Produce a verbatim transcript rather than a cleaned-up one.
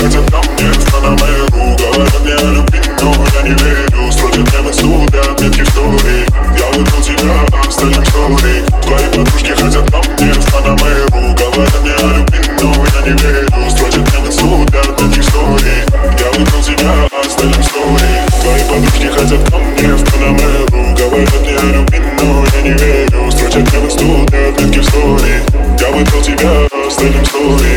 хотят ко мне в Панамеру. Говорят мне о любви, но я не верю. Строчат мне в инсту для отметки в стори. Я выбрал тебя, оставим стори. Твои подружки хотят ко мне в Панамеру. Говорят мне о любви, но я не верю. Строчат мне в инсту для отметки в стори. Я выбрал тебя, оставим стори. Твои подружки хотят ко мне в Панамеру. Говорят мне о любви, но я не верю. Строчат мне в инсту для отметки в стори. Я выбрал тебя, оставим стори.